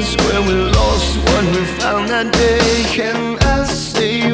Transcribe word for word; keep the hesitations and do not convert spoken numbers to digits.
where we lost what we found that day. Can I stay